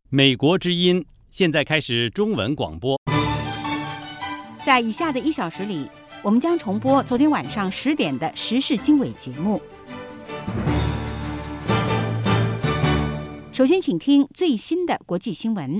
美国之音现在开始中文广播。 在以下的1小时里，我们将重播昨天晚上10点的时事经纬节目。首先，请听最新的国际新闻。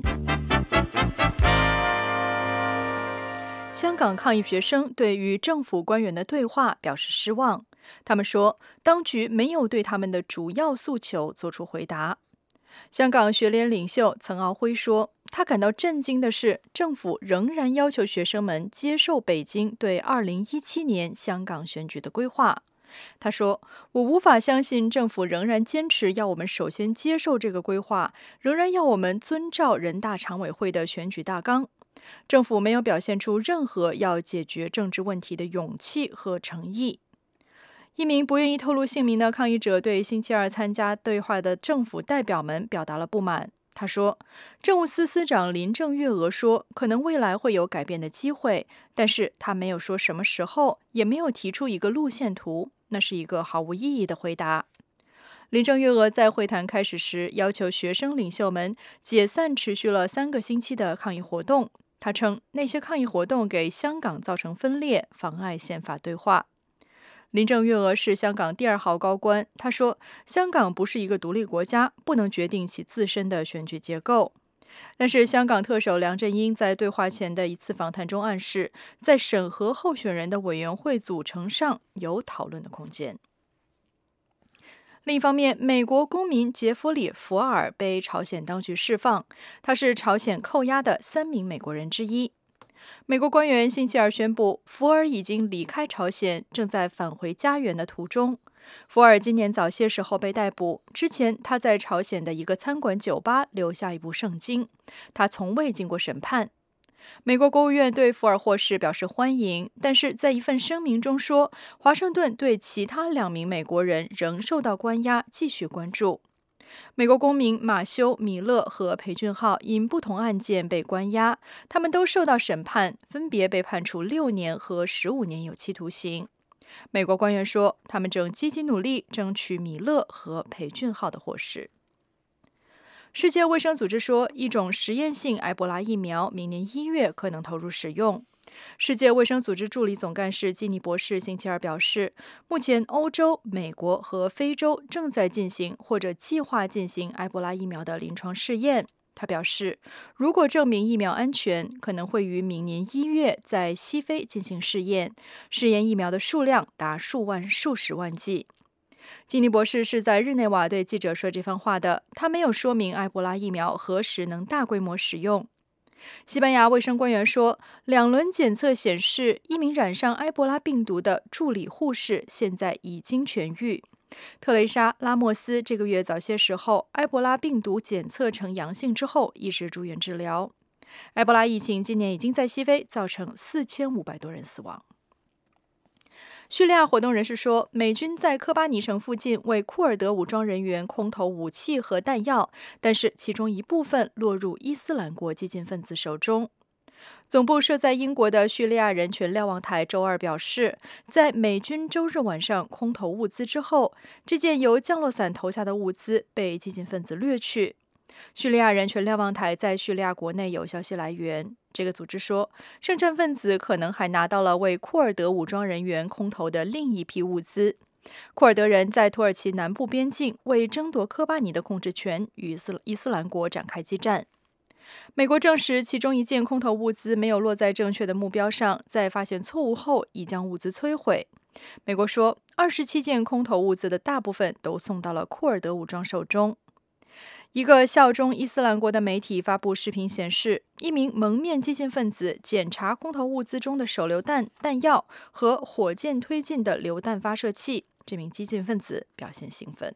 香港抗议学生对与政府官员的对话表示失望，他们说，当局没有对他们的主要诉求作出回答。香港学联领袖岑敖晖说，他感到震惊的是，政府仍然要求学生们接受北京对2017年香港选举的规划。他说，我无法相信政府仍然坚持要我们首先接受这个规划，仍然要我们遵照人大常委会的选举大纲。政府没有表现出任何要解决政治问题的勇气和诚意。一名不愿意透露姓名的抗议者对星期二参加对话的政府代表们表达了不满。他说，政务司司长林郑月娥说，可能未来会有改变的机会，但是他没有说什么时候，也没有提出一个路线图，那是一个毫无意义的回答。林郑月娥在会谈开始时要求学生领袖们解散持续了3个星期的抗议活动。他称，那些抗议活动给香港造成分裂，妨碍宪法对话。林郑月娥是香港第2号高官，他说，香港不是一个独立国家，不能决定其自身的选举结构。但是香港特首梁振英在对话前的一次访谈中暗示，在审核候选人的委员会组成上有讨论的空间。另一方面，美国公民杰弗里·福尔被朝鲜当局释放，他是朝鲜扣押的3名美国人之一。美国官员星期二宣布，福尔已经离开朝鲜，正在返回家园的途中。福尔今年早些时候被逮捕，之前他在朝鲜的一个餐馆酒吧留下一部圣经，他从未经过审判。美国国务院对福尔获释表示欢迎，但是在一份声明中说，华盛顿对其他2名美国人仍受到关押继续关注。美国公民马修·米勒和裴俊浩因不同案件被关押，他们都受到审判，分别被判处6年和15年有期徒刑。美国官员说，他们正积极努力争取米勒和裴俊浩的获释。世界卫生组织说，一种实验性埃博拉疫苗明年1月可能投入使用。世界卫生组织助理总干事基尼博士星期二表示，目前欧洲、美国和非洲正在进行或者计划进行埃博拉疫苗的临床试验。他表示，如果证明疫苗安全，可能会于明年1月在西非进行试验，试验疫苗的数量达数十万剂。基尼博士是在日内瓦对记者说这番话的，他没有说明埃博拉疫苗何时能大规模使用。西班牙卫生官员说，2轮检测显示，一名染上埃博拉病毒的助理护士现在已经痊愈。特蕾莎·拉莫斯这个月早些时候，埃博拉病毒检测呈阳性之后，一直住院治疗。埃博拉疫情今年已经在西非造成4500多人死亡。叙利亚活动人士说，美军在科巴尼城附近为库尔德武装人员空投武器和弹药，但是其中一部分落入伊斯兰国激进分子手中。总部设在英国的叙利亚人权瞭望台周二表示，在美军周日晚上空投物资之后，这件由降落伞投下的物资被激进分子掠去。叙利亚人权瞭望台在叙利亚国内有消息来源，这个组织说，圣战分子可能还拿到了为库尔德武装人员空投的另一批物资。库尔德人在土耳其南部边境为争夺科巴尼的控制权与伊斯兰国展开激战。美国证实，其中一件空投物资没有落在正确的目标上，在发现错误后已将物资摧毁。美国说，27件空投物资的大部分都送到了库尔德武装手中。一个效忠伊斯兰国的媒体发布视频显示，一名蒙面激进分子检查空投物资中的手榴弹、弹药和火箭推进的榴弹发射器。这名激进分子表现兴奋。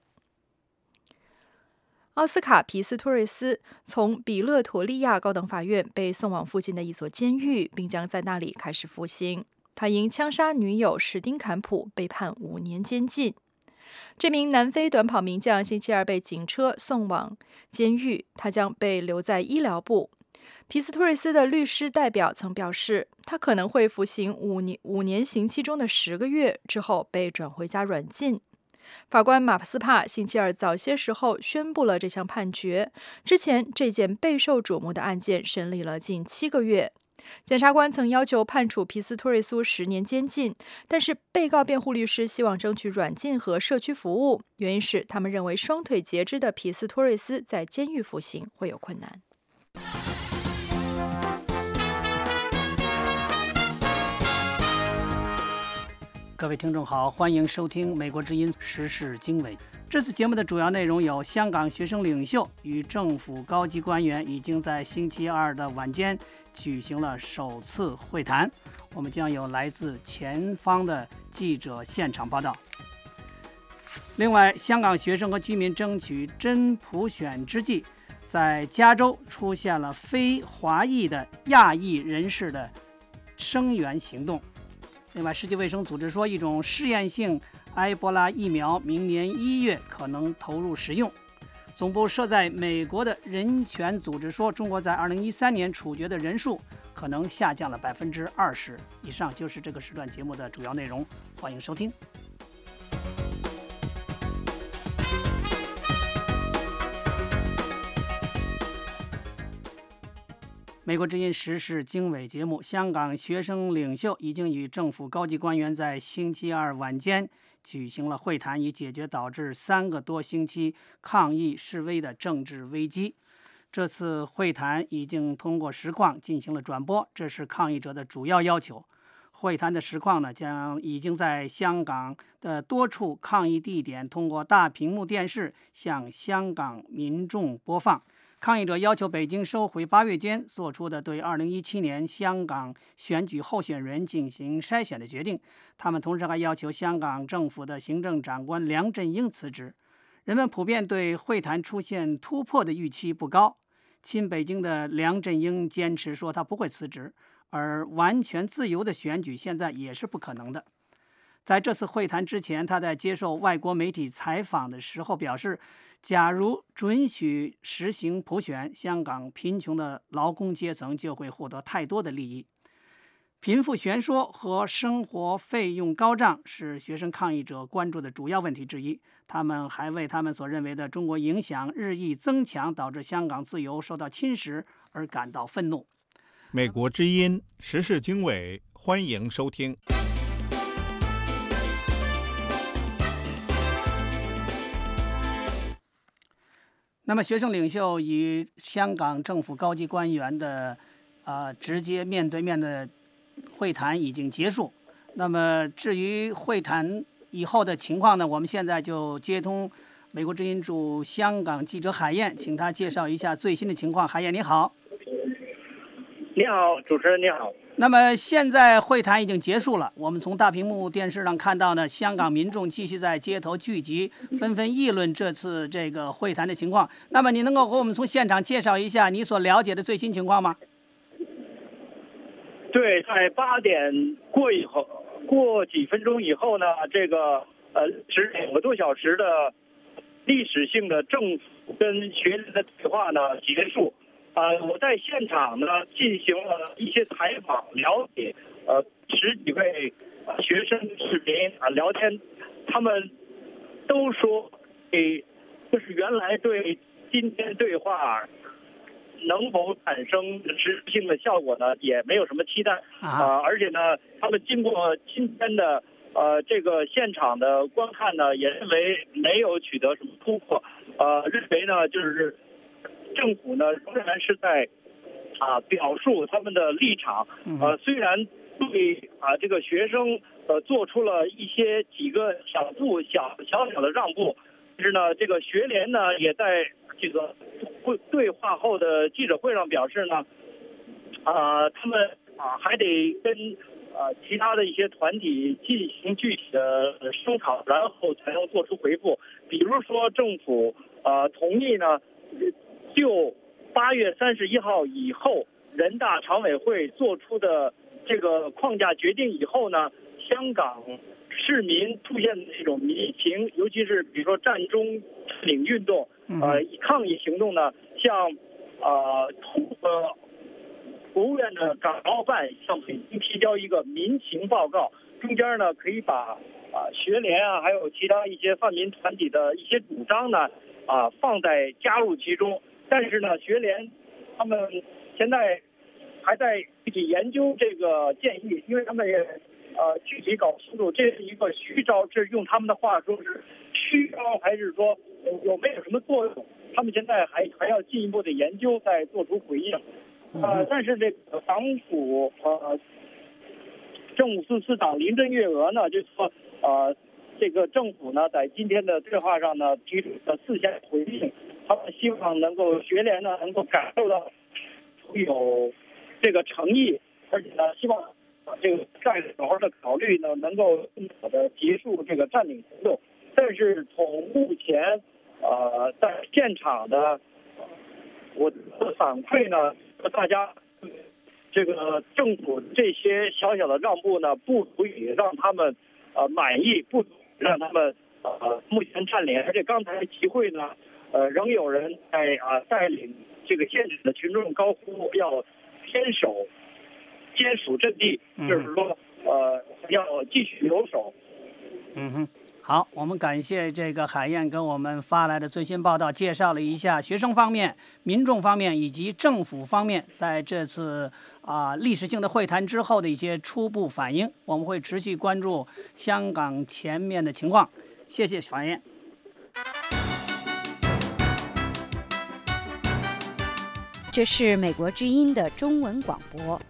奥斯卡·皮斯托瑞斯从比勒陀利亚高等法院被送往附近的一所监狱，并将在那里开始服刑。他因枪杀女友史丁坎普被判5年监禁。这名南非短跑名将星期二被警车送往监狱，他将被留在医疗部。皮斯托瑞斯的律师代表曾表示，他可能会服刑5年刑期中的10个月，之后被转回家软禁。 法官马斯帕星期二早些时候宣布了这项判决。之前这件备受瞩目的案件审理了近7个月。检察官曾要求判处皮斯托瑞苏10年监禁，但是被告辩护律师希望争取软禁和社区服务，原因是他们认为双腿截肢的皮斯托瑞斯在监狱服刑会有困难。 各位听众好，欢迎收听美国之音时事经纬。这次节目的主要内容有：香港学生领袖与政府高级官员已经在星期二的晚间举行了首次会谈。我们将有来自前方的记者现场报道。另外，香港学生和居民争取真普选之际，在加州出现了非华裔的亚裔人士的声援行动。另外，世界卫生组织说，一种试验性埃博拉疫苗明年1月可能投入使用。总部设在美国的人权组织说，中国在2013年处决的人数可能下降了20%。以上就是这个时段节目的主要内容，欢迎收听。美国之音时事经纬节目，香港学生领袖已经与政府高级官员在星期二晚间举行了会谈，以解决导致3个多星期抗议示威的政治危机。这次会谈已经通过实况进行了转播，这是抗议者的主要要求。会谈的实况呢，已经在香港的多处抗议地点通过大屏幕电视向香港民众播放。抗议者要求北京收回8月间做出的对2017年香港选举候选人进行筛选的决定。他们同时还要求香港政府的行政长官梁振英辞职。人们普遍对会谈出现突破的预期不高。亲北京的梁振英坚持说他不会辞职，而完全自由的选举现在也是不可能的。在这次会谈之前，他在接受外国媒体采访的时候表示，假如准许实行普选，香港贫穷的劳工阶层就会获得太多的利益。贫富悬殊和生活费用高涨是学生抗议者关注的主要问题之一。他们还为他们所认为的中国影响日益增强，导致香港自由受到侵蚀而感到愤怒。 美国之音时事经纬，欢迎收听。 那么，学生领袖与香港政府高级官员的直接面对面的会谈已经结束。那么，至于会谈以后的情况呢，我们现在就接通美国之音驻香港记者海燕，请他介绍一下最新的情况。海燕，你好。 你好，主持人你好。 那么现在会谈已经结束了，我们从大屏幕电视上看到呢，香港民众继续在街头聚集，纷纷议论这次这个会谈的情况。那么你能够和我们从现场介绍一下你所了解的最新情况吗？ 对，在8点过以后，过几分钟以后呢，这个2个多小时的历史性的政府跟学联的对话呢结束。我在现场呢进行了一些采访，了解10几位学生市民聊天，他们都说，就是原来对今天对话能否产生实质性的效果呢，也没有什么期待而且呢，他们经过今天的这个现场的观看呢，也认为没有取得什么突破，认为呢就是政府呢仍然是在表述他们的立场，虽然对这个学生做出了几个小小的让步，但是呢，这个学联呢也在这个对话后的记者会上表示呢，他们还得跟其他的一些团体进行具体的商讨，然后才能做出回复。比如说，政府同意呢，就8月31号以后人大常委会做出的这个框架决定以后呢，香港市民出现的这种民情，尤其是比如说占中领运动，抗议行动呢，向国务院的港澳办向北京提交一个民情报告，中间呢可以把学联啊，还有其他一些泛民团体的一些主张呢，放在加入其中。但是呢，学联他们现在还在具体研究这个建议，因为他们也具体搞不清楚这是一个虚招，这是用他们的话说是虚招，还是说有没有什么作用？他们现在还要进一步的研究，再做出回应。但是这个党府政务司司长林郑月娥呢，就说这个政府呢在今天的对话上呢提出了4项回应，他们希望能够学联呢能够感受到有这个诚意，而且呢希望这个再好好的考虑呢能够更好的结束这个占领行动。但是从目前在现场的我的反馈呢，大家这个政府这些小小的让步呢，不足以让他们满意，不足以让他们目前占领。而且刚才集会呢，仍有人在带领这个现场的群众高呼要坚守阵地，就是说要继续留守。 好，我们感谢这个海燕跟我们发来的最新报道，介绍了一下学生方面、民众方面以及政府方面在这次历史性的会谈之后的一些初步反应。我们会持续关注香港前面的情况。谢谢海燕。 这是美国之音的中文广播。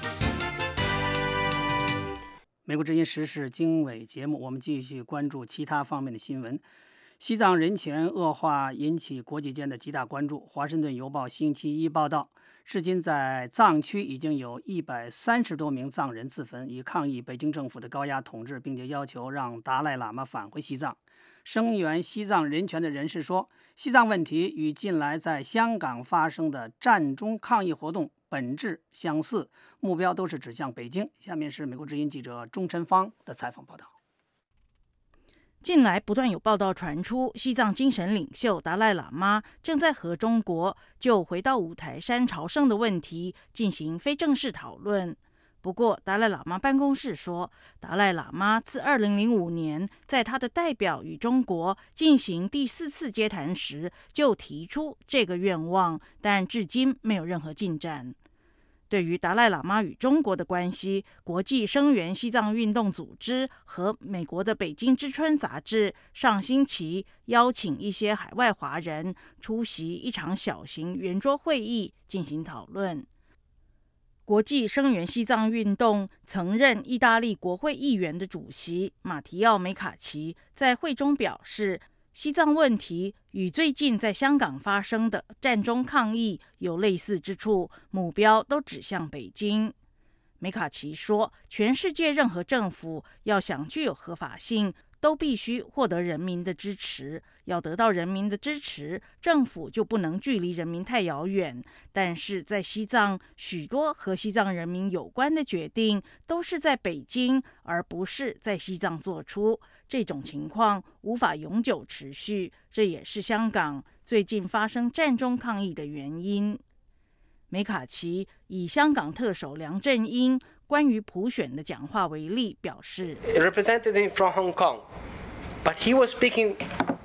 美国之音时事经纬节目，我们继续关注其他方面的新闻。西藏人权恶化引起国际间的极大关注。华盛顿邮报星期一报道，至今在藏区已经有130多名藏人自焚，以抗议北京政府的高压统治，并且要求让达赖喇嘛返回西藏。声援西藏人权的人士说，西藏问题与近来在香港发生的占中抗议活动本质相似，目标都是指向北京。下面是美国之音记者钟晨芳的采访报道。 近来不断有报道传出，西藏精神领袖达赖喇嘛正在和中国就回到五台山朝圣的问题进行非正式讨论。不过，达赖喇嘛办公室说，达赖喇嘛自2005年在他的代表与中国进行第4次接谈时就提出这个愿望，但至今没有任何进展。对于达赖喇嘛与中国的关系，国际声援西藏运动组织和美国的《北京之春》杂志上星期邀请一些海外华人出席一场小型圆桌会议进行讨论。国际声援西藏运动曾任意大利国会议员的主席马提奥·梅卡奇在会中表示，西藏问题与最近在香港发生的占中抗议有类似之处，目标都指向北京。梅卡奇说，全世界任何政府要想具有合法性，都必须获得人民的支持。要得到人民的支持，政府就不能距离人民太遥远。但是在西藏，许多和西藏人民有关的决定都是在北京，而不是在西藏做出。这种情况无法永久持续，这也是香港最近发生占中抗议的原因。梅卡奇以香港特首梁振英关于普选的讲话为例，表示 representative from Hong Kong, but he was speaking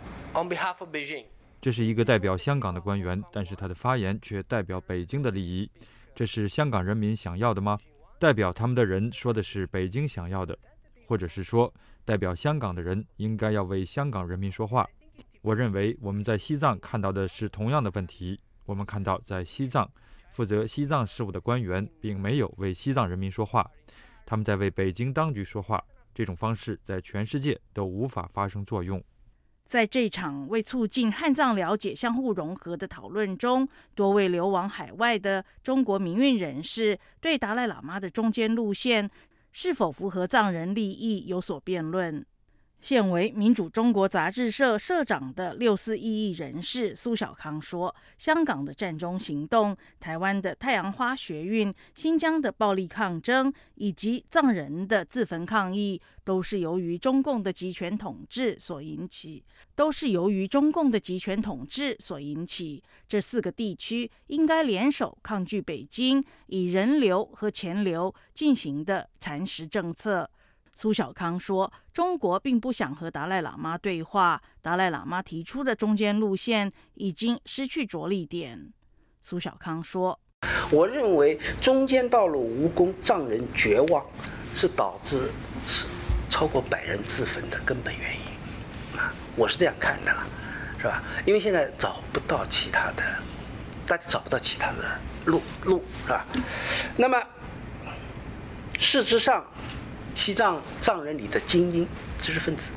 on behalf of Beijing. 这是一个代表香港的官员，但是他的发言却代表北京的利益。这是香港人民想要的吗？代表他们的人说的是北京想要的，或者是说代表香港的人应该要为香港人民说话。我认为我们在西藏看到的是同样的问题。我们看到在西藏负责西藏事务的官员并没有为西藏人民说话，他们在为北京当局说话。这种方式在全世界都无法发生作用。 在这场为促进汉藏了解相互融合的讨论中，多位流亡海外的中国民运人士对达赖喇嘛的中间路线是否符合藏人利益有所辩论。现为民主中国杂志社社长的6·4异议人士苏小康说，香港的占中行动、台湾的太阳花学运、新疆的暴力抗争以及藏人的自焚抗议，都是由于中共的集权统治所引起。这4个地区应该联手抗拒北京以人流和钱流进行的蚕食政策。 苏小康说，中国并不想和达赖喇嘛对话，达赖喇嘛提出的中间路线已经失去着力点。苏小康说， 我认为中间道路无功，藏人绝望，是导致超过100人自焚的根本原因啊，我是这样看的了，是吧？因为现在找不到其他的，大家找不到其他的路，是吧？那么事实上，西藏藏人里的精英知识分子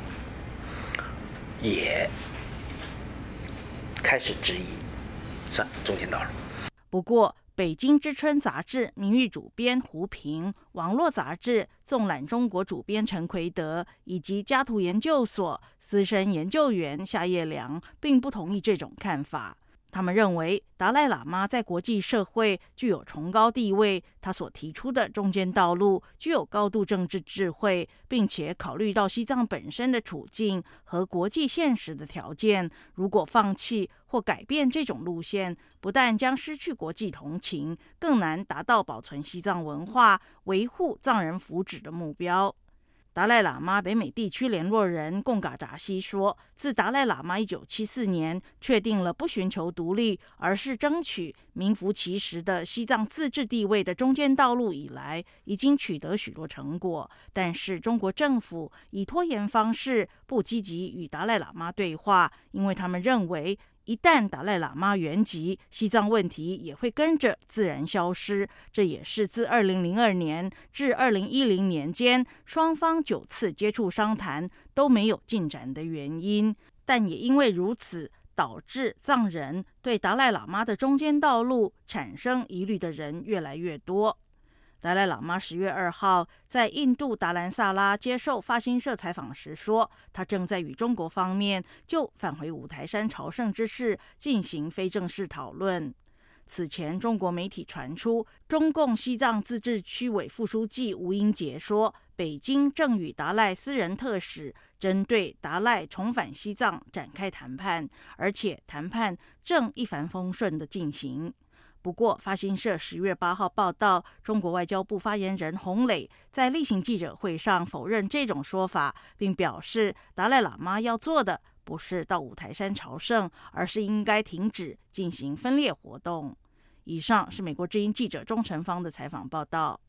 也开始质疑中间道路。 不过，北京之春杂志名誉主编胡平、网络杂志纵览中国主编陈奎德以及家图研究所资深研究员夏叶良并不同意这种看法。他们认为，达赖喇嘛在国际社会具有崇高地位，他所提出的中间道路具有高度政治智慧，并且考虑到西藏本身的处境和国际现实的条件。如果放弃或改变这种路线，不但将失去国际同情，更难达到保存西藏文化、维护藏人福祉的目标。达赖喇嘛北美地区联络人贡嘎扎西说，自达赖喇嘛1974年确定了不寻求独立，而是争取名副其实的西藏自治地位的中间道路以来，已经取得许多成果。但是中国政府以拖延方式，不积极与达赖喇嘛对话，因为他们认为，一旦达赖喇嘛圆寂，西藏问题也会跟着自然消失。这也是自2002年至2010年间，双方9次接触商谈都没有进展的原因。但也因为如此，导致藏人对达赖喇嘛的中间道路产生疑虑的人越来越多。达赖喇嘛10月2号在印度达兰萨拉接受法新社采访时说，他正在与中国方面就返回五台山朝圣之事进行非正式讨论。此前，中国媒体传出，中共西藏自治区委副书记吴英杰说，北京正与达赖私人特使针对达赖重返西藏展开谈判，而且谈判正一帆风顺地进行。不过，法新社10月8号报道，中国外交部发言人洪磊在例行记者会上否认这种说法，并表示，达赖喇嘛要做的不是到五台山朝圣，而是应该停止进行分裂活动。以上是美国之音记者钟成芳的采访报道。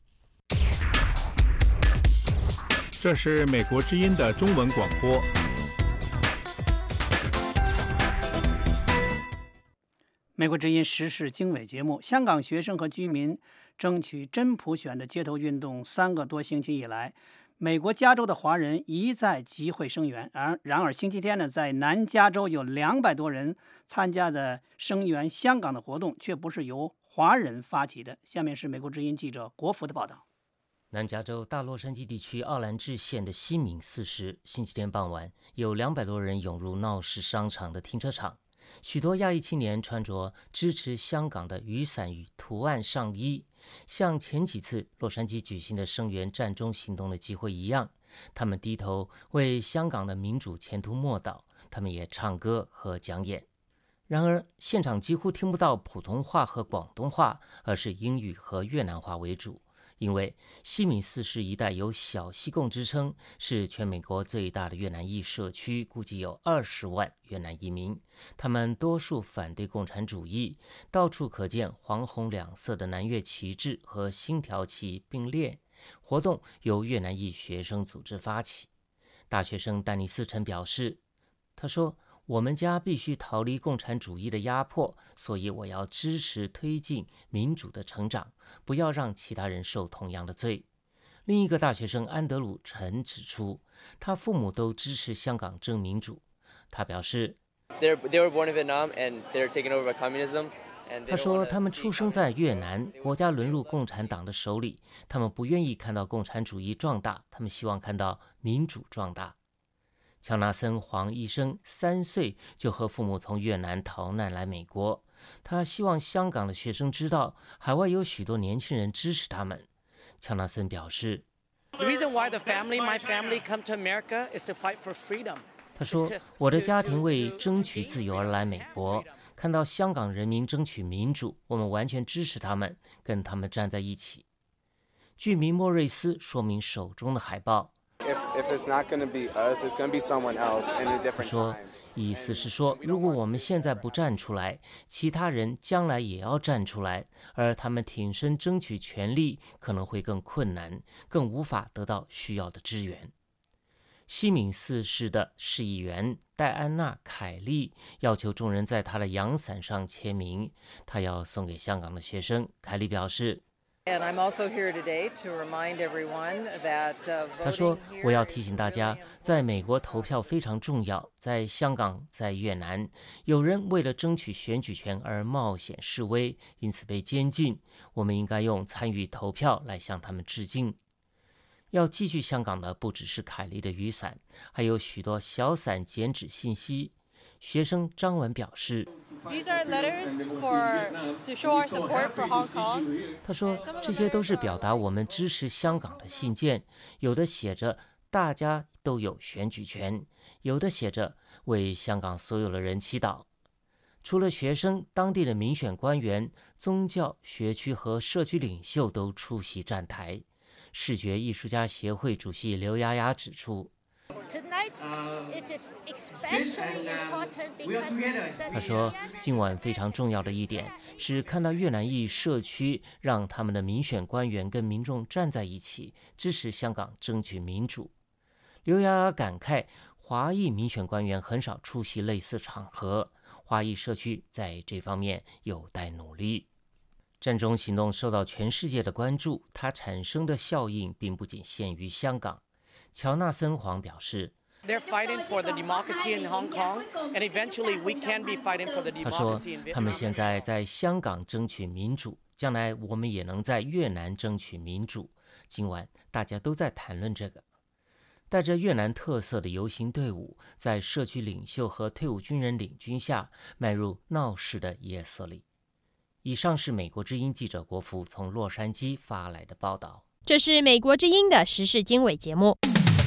这是美国之音的中文广播。 美国之音时事经纬节目，香港学生和居民争取真普选的街头运动3个多星期以来，美国加州的华人一再集会声援。然而星期天呢，在南加州有200多人参加的声援香港的活动，却不是由华人发起的。下面是美国之音记者国福的报道。 南加州大洛杉矶地区奥兰治县的西敏寺市，星期天傍晚，有200多人涌入闹市商场的停车场。许多亚裔青年穿着支持香港的雨伞与图案上衣，像前几次洛杉矶举行的声援战中行动的集会一样，他们低头为香港的民主前途默祷，他们也唱歌和讲演。然而，现场几乎听不到普通话和广东话，而是英语和越南话为主。因为西敏寺市一带有小西贡之称，是全美国最大的越南裔社区，估计有20万越南移民。他们多数反对共产主义，到处可见黄红2色的南越旗帜和星条旗并列。活动由越南裔学生组织发起。大学生丹尼斯陈表示，他说，我们家必须逃离共产主义的压迫，所以我要支持推进民主的成长，不要让其他人受同样的罪。另一个大学生安德鲁陈指出，他父母都支持香港争民主。他表示，他说他们出生在越南，国家沦入共产党的手里，他们不愿意看到共产主义壮大，他们希望看到民主壮大。乔纳森·黄医生3岁就和父母从越南逃难来美国，他希望香港的学生知道，海外有许多年轻人支持他们。乔纳森表示，他说，我的家庭为争取自由而来美国，看到香港人民争取民主，我们完全支持他们，跟他们站在一起。居民莫瑞斯说明手中的海报， if it's not going to be us, it's going to be someone else in a different time. 意思是说，如果我们现在不站出来，其他人将来也要站出来，而他们挺身争取权利可能会更困难，更无法得到需要的支援。西敏寺市的市议员戴安娜·凯利要求众人在她的阳伞上签名，她要送给香港的学生。凯利表示，他说，我要提醒大家，在美国投票非常重要，在香港，在越南，有人为了争取选举权而冒险示威，因此被监禁，我们应该用参与投票来向他们致敬。要寄去香港的不只是凯利的雨伞，还有许多小伞剪纸信息。学生张文表示，他说，这些都是表达我们支持香港的信件，有的写着大家都有选举权，有的写着为香港所有的人祈祷。除了学生，当地的民选官员、宗教、学区和社区领袖都出席站台。视觉艺术家协会主席刘丫丫指出，他说，今晚非常重要的一点是看到越南裔社区让他们的民选官员跟民众站在一起，支持香港争取民主。刘丫丫感慨，华裔民选官员很少出席类似场合，华裔社区在这方面有待努力。占中行动受到全世界的关注，它产生的效应并不仅限于香港。乔纳森·黄表示，他说，他们现在在香港争取民主，将来我们也能在越南争取民主。今晚大家都在谈论这个。带着越南特色的游行队伍，在社区领袖和退伍军人领军下，迈入闹市的夜色里。以上是美国之音记者国福从洛杉矶发来的报道。 这是美国之音的时事经纬节目。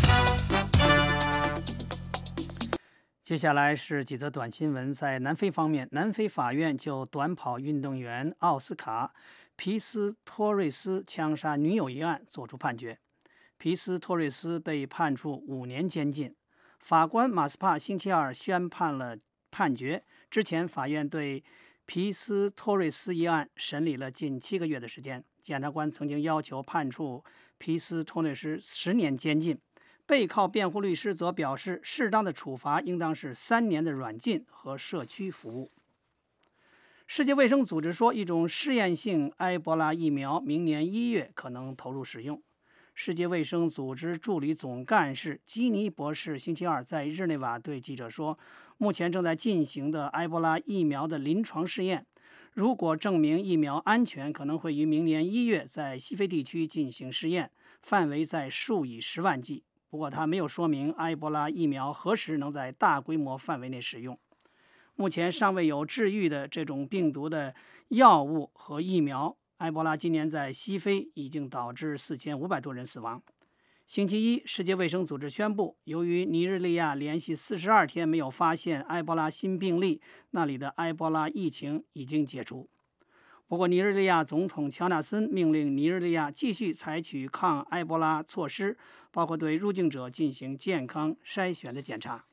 接下来是几则短新闻。在南非方面，南非法院就短跑运动员奥斯卡·皮斯托瑞斯枪杀女友一案作出判决。皮斯托瑞斯被判处5年监禁。法官马斯帕星期二宣判了判决。之前法院对皮斯托瑞斯一案审理了近7个月的时间，检察官曾经要求判处皮斯托瑞斯10年监禁。被告辩护律师则表示，适当的处罚应当是3年的软禁和社区服务。世界卫生组织说，一种试验性埃博拉疫苗明年1月可能投入使用。世界卫生组织助理总干事基尼博士星期二在日内瓦对记者说，目前正在进行的埃博拉疫苗的临床试验，如果证明疫苗安全，可能会于明年1月在西非地区进行试验，范围在数以10万剂。不过他没有说明埃博拉疫苗何时能在大规模范围内使用。目前尚未有治愈的这种病毒的药物和疫苗。埃博拉今年在西非已经导致4500多人死亡。星期一，世界卫生组织宣布，由于尼日利亚连续42天没有发现埃博拉新病例，那里的埃博拉疫情已经解除。不过，尼日利亚总统乔纳森命令尼日利亚继续采取抗埃博拉措施，包括对入境者进行健康筛选的检查。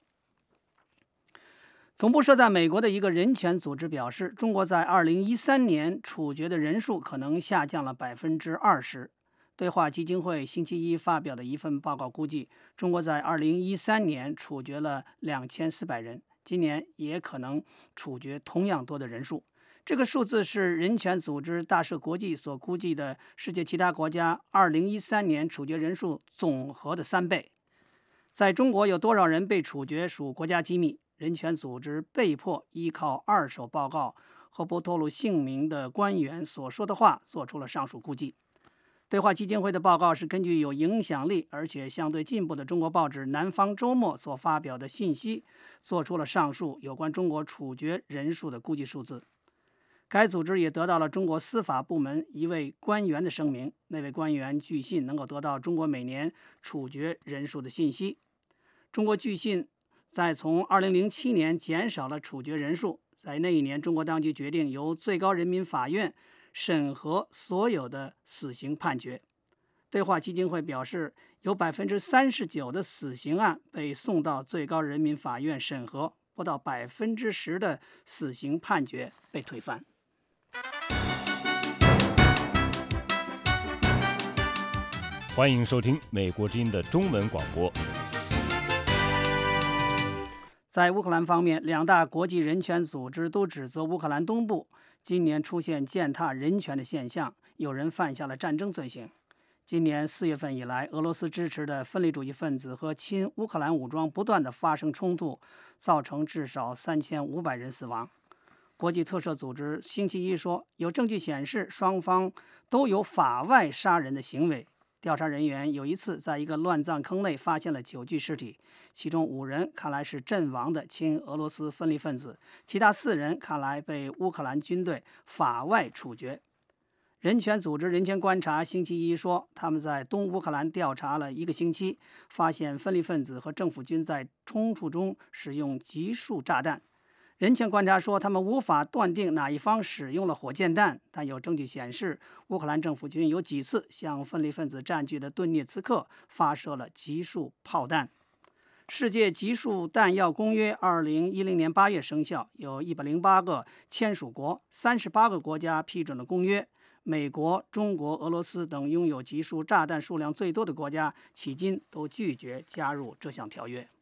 总部设在美国的一个人权组织表示，中国在2013年处决的人数可能下降了20%。对话基金会星期一发表的一份报告估计，中国在2013年处决了2400人，今年也可能处决同样多的人数。这个数字是人权组织大赦国际所估计的世界其他国家2013年处决人数总和的3倍。在中国有多少人被处决属国家机密，人权组织被迫依靠2手报告和不透露姓名的官员所说的话做出了上述估计。对话基金会的报告是根据有影响力而且相对进步的中国报纸《南方周末》所发表的信息做出了上述有关中国处决人数的估计数字。该组织也得到了中国司法部门一位官员的声明，那位官员据信能够得到中国每年处决人数的信息。中国据信在从2007年减少了处决人数，在那一年中国当局决定由最高人民法院审核所有的死刑判决。 对话基金会表示，有39%的死刑案被送到最高人民法院审核，不到10%的死刑判决被推翻。 欢迎收听美国之音的中文广播。 在乌克兰方面，两大国际人权组织都指责乌克兰东部今年出现践踏人权的现象，有人犯下了战争罪行。今年4月份以来，俄罗斯支持的分离主义分子和亲乌克兰武装不断的发生冲突，造成至少3500人死亡。国际特赦组织星期一说，有证据显示双方都有法外杀人的行为。调查人员有一次在一个乱葬坑内发现了9具尸体，其中5人看来是阵亡的亲俄罗斯分离分子，其他4人看来被乌克兰军队法外处决。人权组织人权观察星期一说，他们在东乌克兰调查了1个星期，发现分离分子和政府军在冲突中使用集束炸弹。人权观察说，他们无法断定哪一方使用了火箭弹，但有证据显示，乌克兰政府军有几次向分离分子占据的顿涅茨克发射了集束炮弹。世界集束弹药公约2010年8月生效，有108个签署国，38个国家批准了公约。美国、中国、俄罗斯等拥有集束炸弹数量最多的国家，迄今都拒绝加入这项条约。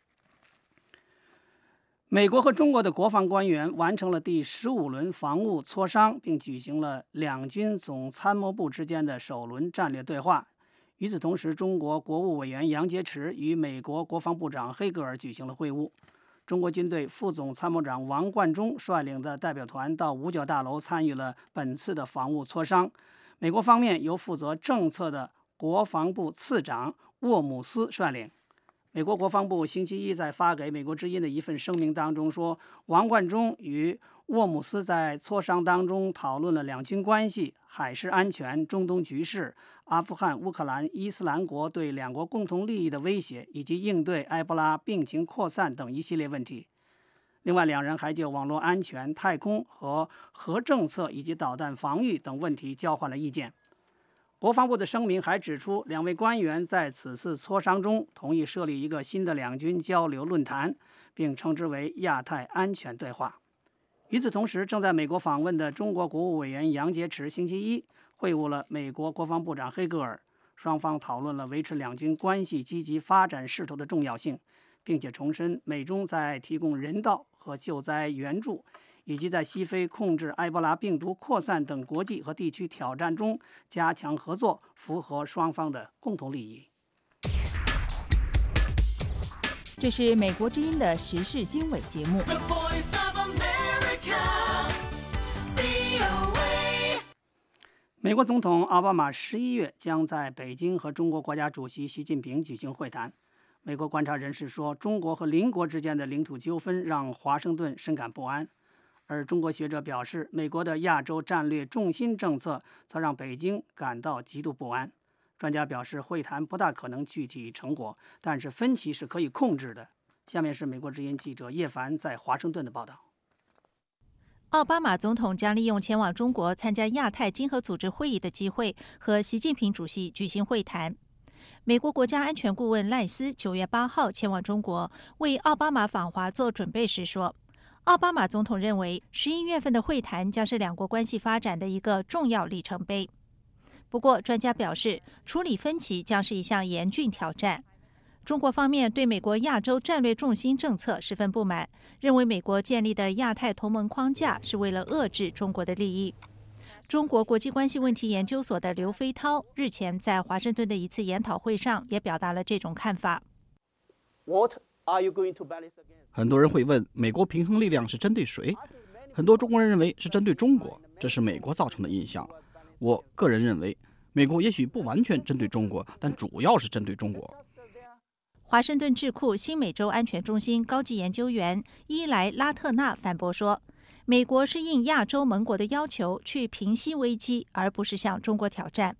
美国和中国的国防官员完成了第15轮防务磋商，并举行了两军总参谋部之间的首轮战略对话。与此同时，中国国务委员杨洁篪与美国国防部长黑格尔举行了会晤。中国军队副总参谋长王冠中率领的代表团到五角大楼参与了本次的防务磋商。美国方面由负责政策的国防部次长沃姆斯率领。美国国防部星期一在发给美国之音的一份声明当中说，王冠中与沃姆斯在磋商当中讨论了两军关系、海事安全、中东局势、阿富汗、乌克兰、伊斯兰国对两国共同利益的威胁，以及应对埃博拉病情扩散等一系列问题。另外，两人还就网络安全、太空和核政策以及导弹防御等问题交换了意见。国防部的声明还指出，两位官员在此次磋商中同意设立一个新的两军交流论坛，并称之为亚太安全对话。与此同时，正在美国访问的中国国务委员杨洁篪星期一会晤了美国国防部长黑格尔，双方讨论了维持两军关系积极发展势头的重要性，并且重申美中在提供人道和救灾援助，以及在西非控制埃博拉病毒扩散等国际和地区挑战中加强合作，符合双方的共同利益。 这是美国之音的时事经纬节目。 美国总统奥巴马11月将在北京和中国国家主席习近平举行会谈。美国观察人士说，中国和邻国之间的领土纠纷让华盛顿深感不安。而中国学者表示，美国的亚洲战略重心政策则让北京感到极度不安。专家表示，会谈不大可能具体成果，但是分歧是可以控制的。下面是美国之音记者叶凡在华盛顿的报道。 奥巴马总统将利用前往中国参加亚太经合组织会议的机会，和习近平主席举行会谈。美国国家安全顾问赖斯9月8号前往中国，为奥巴马访华做准备时说，奥巴马总统认为11月份的会谈将是两国关系发展的一个重要里程碑。不过，专家表示，处理分歧将是一项严峻挑战。中国方面对美国亚洲战略重心政策十分不满，认为美国建立的亚太同盟框架是为了遏制中国的利益。中国国际关系问题研究所的刘飞涛日前在华盛顿的一次研讨会上也表达了这种看法。 很多人会问，美国平衡力量是针对谁？很多中国人认为是针对中国，这是美国造成的印象。我个人认为，美国也许不完全针对中国，但主要是针对中国。 华盛顿智库新美洲安全中心高级研究员伊莱拉特纳反驳说，美国是应亚洲盟国的要求去平息危机，而不是向中国挑战。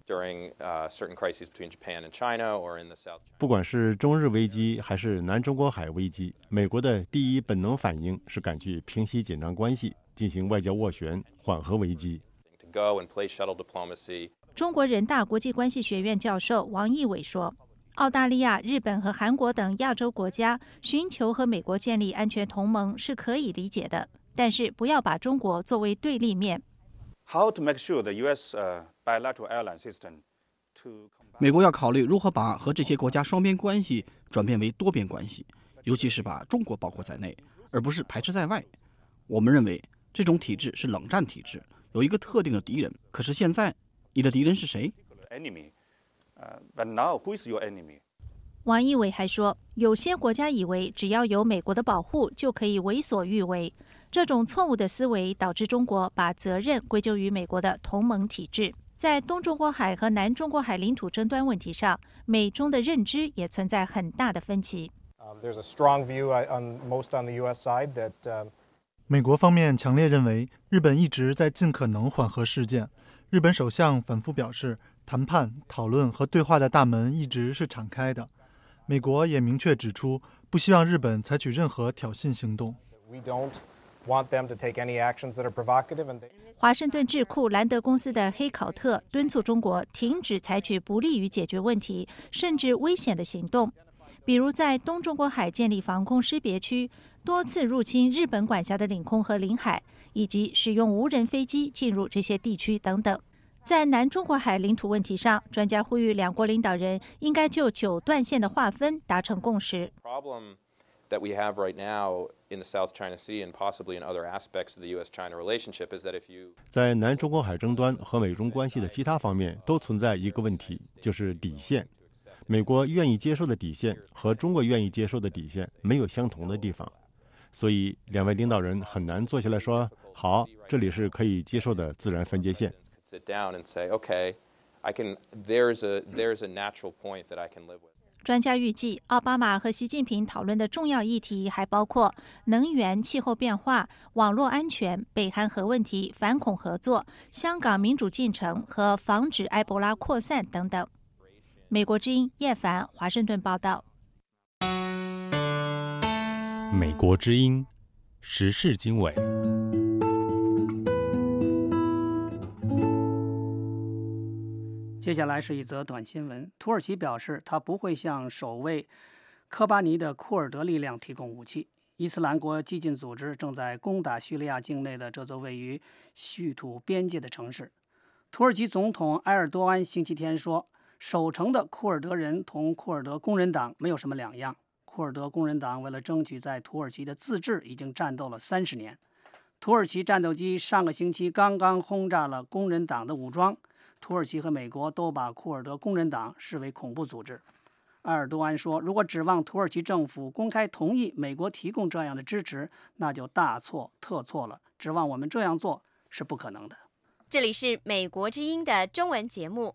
不管是中日危机还是南中国海危机，美国的第一本能反应是赶去平息紧张关系，进行外交斡旋，缓和危机。 中国人大国际关系学院教授王毅伟说，澳大利亚、日本和韩国等亚洲国家寻求和美国建立安全同盟是可以理解的，但是不要把中国作为对立面。 美国要考虑如何把和这些国家双边关系转变为多边关系，尤其是把中国包括在内，而不是排斥在外。我们认为这种体制是冷战体制，有一个特定的敌人。可是现在，你的敌人是谁？ 王毅伟还说，有些国家以为只要有美国的保护就可以为所欲为，这种错误的思维导致中国把责任归咎于美国的同盟体制。在东中国海和南中国海领土争端问题上，美中的认知也存在很大的分歧。 美国方面强烈认为，日本一直在尽可能缓和事件。日本首相反复表示，谈判、讨论和对话的大门一直是敞开的。美国也明确指出，不希望日本采取任何挑衅行动。 华盛顿智库兰德公司的黑考特敦促中国停止采取不利于解决问题甚至危险的行动，比如在东中国海建立防空识别区，多次入侵日本管辖的领空和领海，以及使用无人飞机进入这些地区等等。在南中国海领土问题上，专家呼吁两国领导人应该就九段线的划分达成共识。 that we have right now in the South China Sea and possibly in other aspects of the U.S.-China relationship is that if you 在南中国海争端和美中关系的其他方面都存在一个问题，就是底线。美国愿意接受的底线和中国愿意接受的底线没有相同的地方，所以两位领导人很难坐下来说，好，这里是可以接受的自然分界线。 sit down and say, okay, there's a natural point that I can live with. 专家预计，奥巴马和习近平讨论的重要议题还包括能源、气候变化、网络安全、北韩核问题、反恐合作、香港民主进程和防止埃博拉扩散等等。美国之音叶凡华盛顿报道。 美国之音时事经纬。 接下来是一则短新闻。土耳其表示，他不会向守卫科巴尼的库尔德力量提供武器。伊斯兰国激进组织正在攻打叙利亚境内的这座位于叙土边界的城市。土耳其总统埃尔多安星期天说，守城的库尔德人同库尔德工人党没有什么两样。库尔德工人党为了争取在土耳其的自治，已经战斗了30年。土耳其战斗机上个星期刚刚轰炸了工人党的武装。土耳其和美国都把库尔德工人党视为恐怖组织。埃尔多安说，如果指望土耳其政府公开同意美国提供这样的支持，那就大错特错了。指望我们这样做是不可能的。 这里是美国之音的中文节目。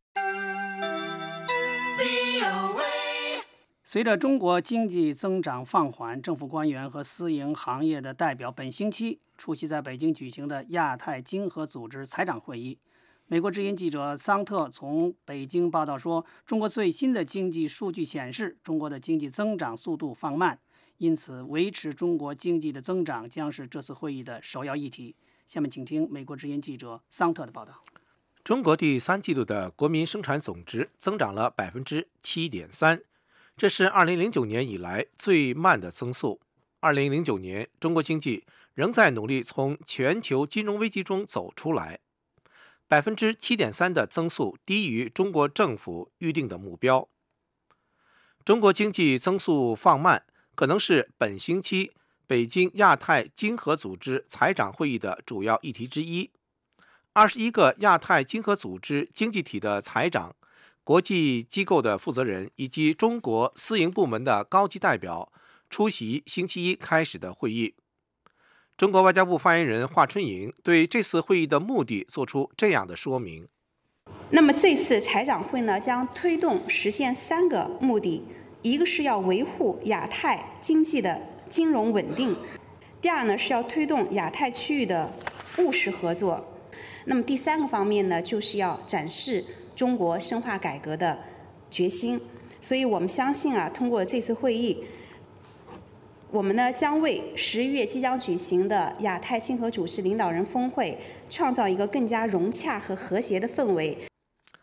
随着中国经济增长放缓，政府官员和私营行业的代表本星期出席在北京举行的亚太经合组织财长会议。美国之音记者桑特从北京报道说，中国最新的经济数据显示，中国的经济增长速度放慢，因此维持中国经济的增长将是这次会议的首要议题。下面请听美国之音记者桑特的报道。 中国第三季度的国民生产总值增长了 7.3%， 这是2009年以来最慢的增速。2009年，中国经济仍在努力从全球金融危机中走出来。7.3% 的增速低于中国政府预定的目标。中国经济增速放慢可能是本星期北京亚太经合组织财长会议的主要议题之一。21个亚太经合组织经济体的财长、国际机构的负责人以及中国私营部门的高级代表出席星期一开始的会议。中国外交部发言人华春莹对这次会议的目的做出这样的说明。 那么这次财长会呢，将推动实现3个目的，一个是要维护亚太经济的金融稳定，第二呢是要推动亚太区域的务实合作，那么第3个方面呢，就是要展示中国深化改革的决心。所以我们相信啊，通过这次会议，我们呢将为11月即将举行的亚太经合组织领导人峰会创造一个更加融洽和和谐的氛围。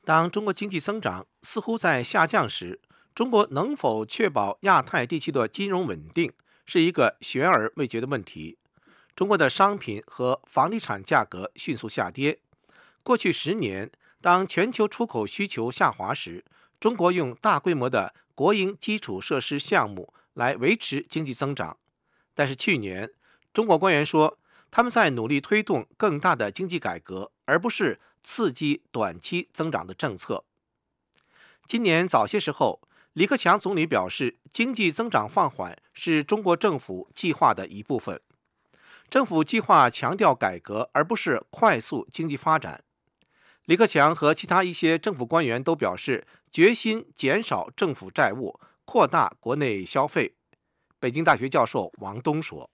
当中国经济增长似乎在下降时，中国能否确保亚太地区的金融稳定，是一个悬而未决的问题。中国的商品和房地产价格迅速下跌。过去10年，当全球出口需求下滑时，中国用大规模的国营基础设施项目来维持经济增长。但是去年，中国官员说，他们在努力推动更大的经济改革，而不是刺激短期增长的政策。今年早些时候，李克强总理表示，经济增长放缓是中国政府计划的一部分。政府计划强调改革，而不是快速经济发展。李克强和其他一些政府官员都表示，决心减少政府债务，扩大国内消费。北京大学教授王东说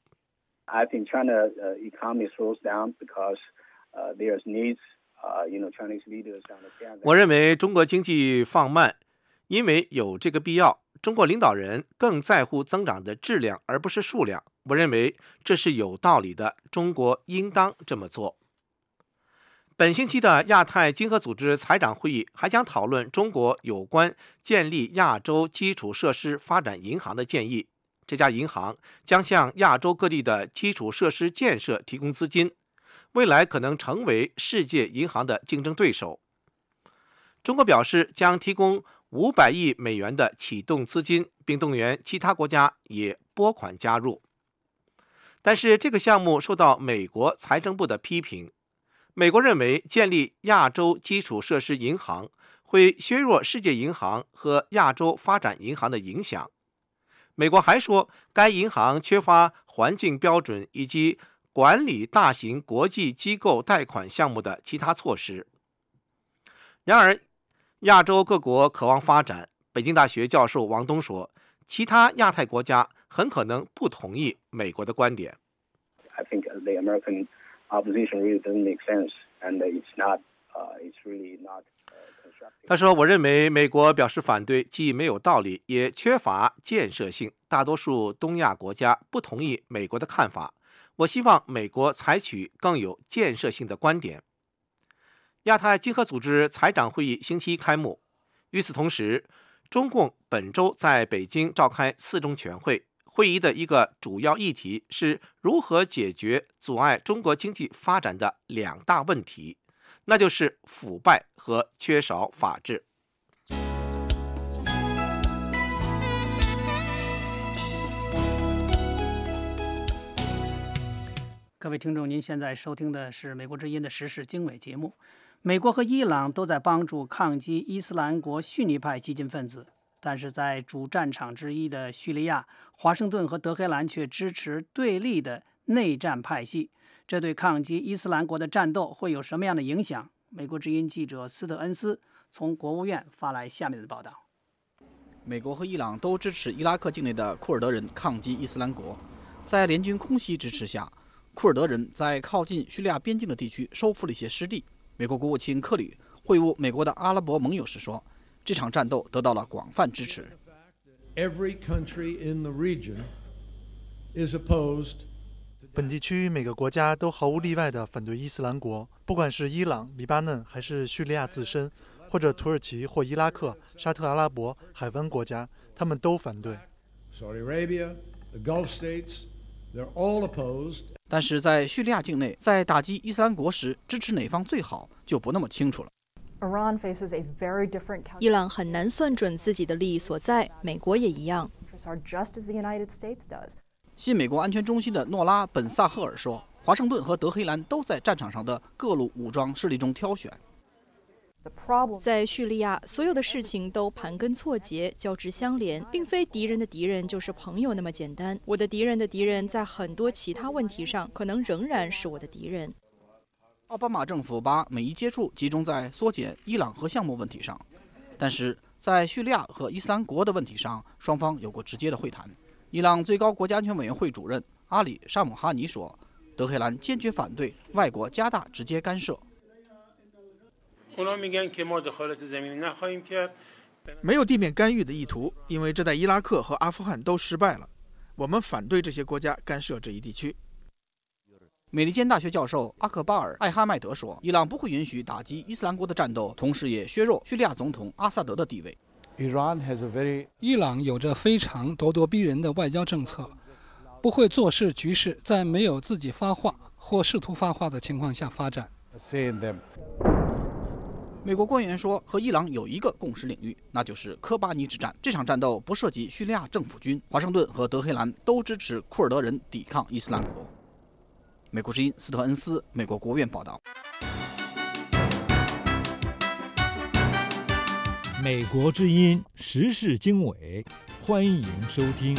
I think China economy slows down because there's needs, Chinese leaders understand that. 我认为中国经济放慢，因为有这个必要。中国领导人更在乎增长的质量而不是数量，我认为这是有道理的，中国应当这么做。本星期的亚太经合组织财长会议还将讨论中国有关建立亚洲基础设施发展银行的建议。这家银行将向亚洲各地的基础设施建设提供资金，未来可能成为世界银行的竞争对手。中国表示将提供500亿美元的启动资金，并动员其他国家也拨款加入。但是这个项目受到美国财政部的批评。美国认为建立亚洲基础设施银行会削弱世界银行和亚洲发展银行的影响。美国还说，该银行缺乏环境标准以及管理大型国际机构贷款项目的其他措施。然而，亚洲各国渴望发展。北京大学教授王东说，其他亚太国家很可能不同意美国的观点。 I think the American opposition really doesn't make sense, and it's really not. 他说，我认为美国表示反对既没有道理，也缺乏建设性。大多数东亚国家不同意美国的看法。我希望美国采取更有建设性的观点。亚太经合组织财长会议星期一开幕。与此同时，中共本周在北京召开4中全会，会议的一个主要议题是如何解决阻碍中国经济发展的2大问题，那就是腐败和缺少法治。 各位听众，您现在收听的是美国之音的时事经纬节目。美国和伊朗都在帮助抗击伊斯兰国逊尼派激进分子，但是在主战场之一的叙利亚，华盛顿和德黑兰却支持对立的内战派系。这对抗击伊斯兰国的战斗会有什么样的影响？美国之音记者斯特恩斯从国务院发来下面的报道。 美国和伊朗都支持伊拉克境内的库尔德人抗击伊斯兰国。在联军空袭支持下，库尔德人在靠近叙利亚边境的地区收复了一些失地。美国国务卿克里会晤美国的阿拉伯盟友时说，这场战斗得到了广泛支持。 本地区每个国家都毫无例外地反对伊斯兰国，不管是伊朗、黎巴嫩还是叙利亚自身，或者土耳其或伊拉克、沙特阿拉伯、海湾国家，他们都反对。 但是在叙利亚境内，在打击伊斯兰国时，支持哪方最好就不那么清楚了。 伊朗很难算准自己的利益所在，美国也一样。 新美国安全中心的诺拉·本萨赫尔说，华盛顿和德黑兰都在战场上的各路武装势力中挑选。 在叙利亚，所有的事情都盘根错节、交织相连，并非敌人的敌人就是朋友那么简单。我的敌人的敌人，在很多其他问题上，可能仍然是我的敌人。 奥巴马政府把美伊接触集中在缩减伊朗核项目问题上，但是在叙利亚和伊斯兰国的问题上，双方有过直接的会谈。伊朗最高国家安全委员会主任阿里·沙姆哈尼说，德黑兰坚决反对外国加大直接干涉。 没有地面干预的意图，因为这在伊拉克和阿富汗都失败了。我们反对这些国家干涉这一地区。 美利坚大学教授阿克巴尔·艾哈迈德说，伊朗不会允许打击伊斯兰国的战斗，同时也削弱叙利亚总统阿萨德的地位。 伊朗有着非常咄咄逼人的外交政策，不会坐视局势在没有自己发话或试图发话的情况下发展。 美国官员说，和伊朗有一个共识领域，那就是科巴尼之战。这场战斗不涉及叙利亚政府军，华盛顿和德黑兰都支持库尔德人抵抗伊斯兰国。美国之音斯特恩斯，美国国务院报道。 美国之音时事经纬，欢迎收听。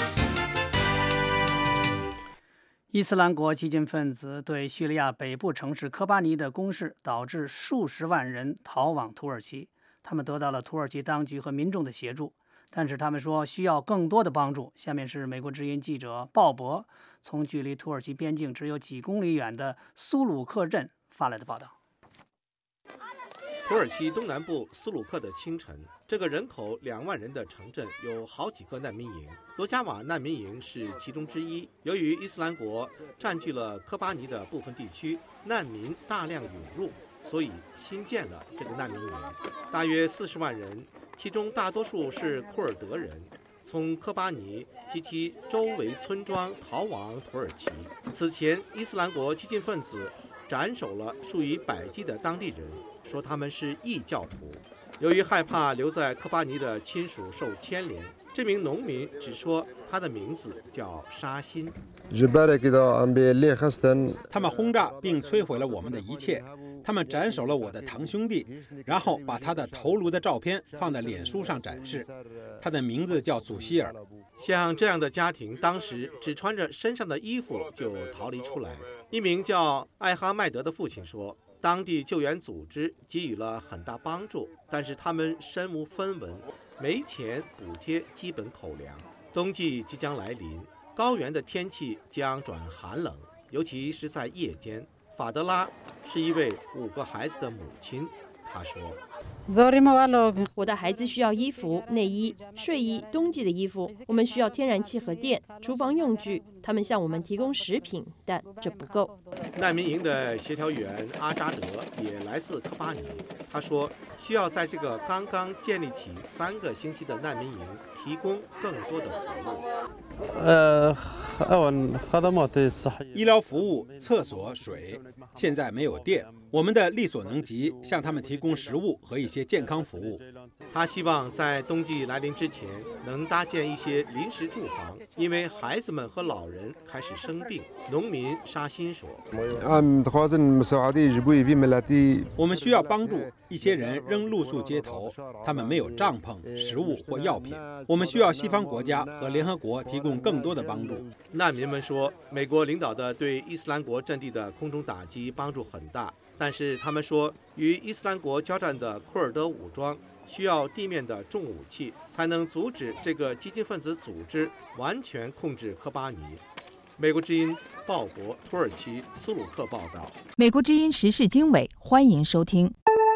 伊斯兰国激进分子对叙利亚北部城市科巴尼的攻势，导致数十万人逃往土耳其。他们得到了土耳其当局和民众的协助，但是他们说需要更多的帮助。下面是美国之音记者鲍勃从距离土耳其边境只有几公里远的苏鲁克镇发来的报道。 土耳其东南部苏鲁克的清晨，这个人口2万人的城镇有好几个难民营，罗加瓦难民营是其中之一。由于伊斯兰国占据了科巴尼的部分地区，难民大量涌入，所以新建了这个难民营。大约40万人，其中大多数是库尔德人，从科巴尼及其周围村庄逃往土耳其。此前，伊斯兰国激进分子斩首了数以百计的当地人，说他们是异教徒。由于害怕留在科巴尼的亲属受牵连，这名农民只说他的名字叫沙辛。 他们轰炸并摧毁了我们的一切，他们斩首了我的堂兄弟，然后把他的头颅的照片放在脸书上展示。他的名字叫祖希尔。 像这样的家庭，当时只穿着身上的衣服就逃离出来。一名叫艾哈迈德的父亲说，当地救援组织给予了很大帮助，但是他们身无分文，没钱补贴基本口粮。冬季即将来临，高原的天气将转寒冷，尤其是在夜间。法德拉是一位5个孩子的母亲，她说， 我的孩子需要衣服、内衣、睡衣、冬季的衣服，我们需要天然气和电、厨房用具，他们向我们提供食品，但这不够。 难民营的协调员阿扎德也来自科巴尼，他说需要在这个刚刚建立起3个星期的难民营提供更多的服务。 医疗服务、厕所、水，现在没有电，我们的力所能及，向他们提供食物和一些健康服务。 他希望在冬季来临之前能搭建一些临时住房，因为孩子们和老人开始生病。农民沙辛说， 我们需要帮助，一些人仍露宿街头，他们没有帐篷、食物或药品，我们需要西方国家和联合国提供更多的帮助。 难民们说，美国领导的对伊斯兰国阵地的空中打击帮助很大，但是他们说，与伊斯兰国交战的库尔德武装需要地面的重武器，才能阻止这个激进分子组织完全控制科巴尼。美国之音鲍勃，土耳其苏鲁克报道。 美国之音时事经纬，欢迎收听。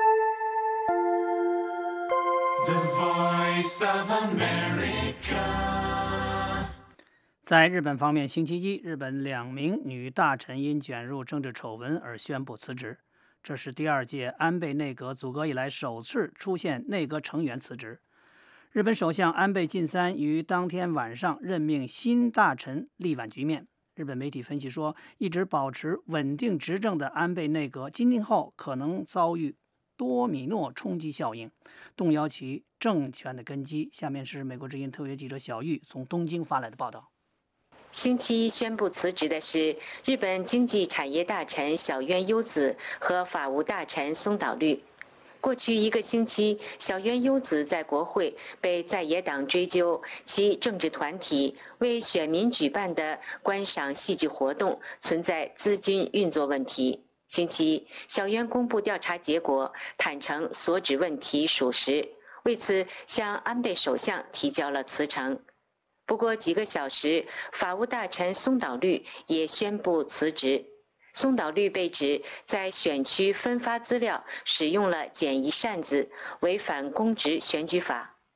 在日本方面，星期一，日本2名女大臣因卷入政治丑闻而宣布辞职。这是第2届安倍内阁组阁以来首次出现内阁成员辞职。日本首相安倍晋三于当天晚上任命新大臣力挽局面。日本媒体分析说，一直保持稳定执政的安倍内阁今天后可能遭遇多米诺冲击效应，动摇其政权的根基。下面是美国之音特约记者小玉从东京发来的报道。 星期一宣布辞职的是日本经济产业大臣小渊优子和法务大臣松岛绿。过去1个星期，小渊优子在国会被在野党追究其政治团体为选民举办的观赏戏剧活动存在资金运作问题。星期一，小渊公布调查结果，坦承所指问题属实，为此向安倍首相提交了辞呈。不过几个小时，法务大臣松岛绿也宣布辞职。松岛绿被指在选区分发资料使用了简易扇子，违反公职选举法。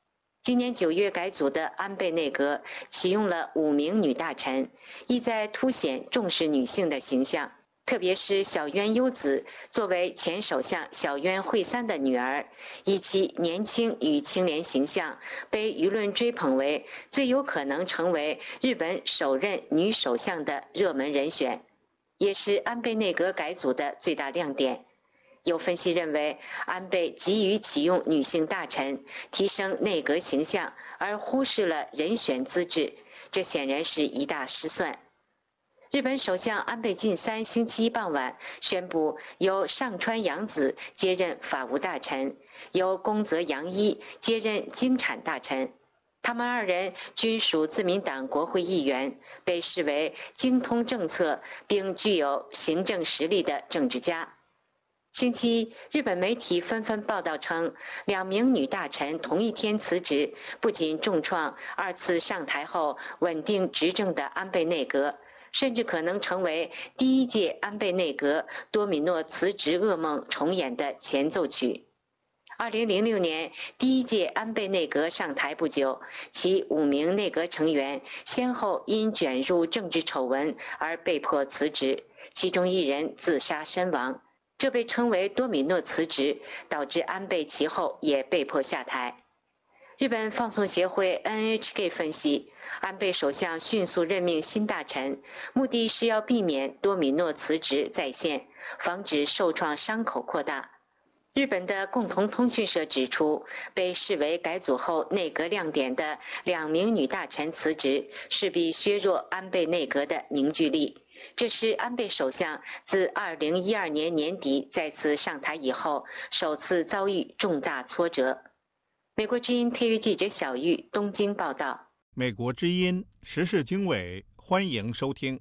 今年9月改组的安倍内阁启用了5名女大臣，意在凸显重视女性的形象。特别是小渊优子作为前首相小渊惠三的女儿，以其年轻与清廉形象，被舆论追捧为最有可能成为日本首任女首相的热门人选，也是安倍内阁改组的最大亮点。有分析认为，安倍急于启用女性大臣，提升内阁形象，而忽视了人选资质，这显然是一大失算。日本首相安倍晋三星期一傍晚宣布，由上川洋子接任法务大臣，由宫泽洋一接任经产大臣。他们2人均属自民党国会议员，被视为精通政策并具有行政实力的政治家。星期一，日本媒体纷纷报道称，2名女大臣同一天辞职，不仅重创2次上台后稳定执政的安倍内阁，甚至可能成为第1届安倍内阁多米诺辞职噩梦重演的前奏曲。2006年第1届安倍内阁上台不久，其5名内阁成员先后因卷入政治丑闻而被迫辞职，其中1人自杀身亡。这被称为多米诺辞职，导致安倍其后也被迫下台。日本放送协会 NHK 分析，安倍首相迅速任命新大臣，目的是要避免多米诺辞职再现，防止受创伤口扩大。日本的共同通讯社指出，被视为改组后内阁亮点的2名女大臣辞职，势必削弱安倍内阁的凝聚力。这是安倍首相自2012年年底再次上台以后，首次遭遇重大挫折。美国之音特约记者小玉东京报道。 美国之音时事经纬，欢迎收听。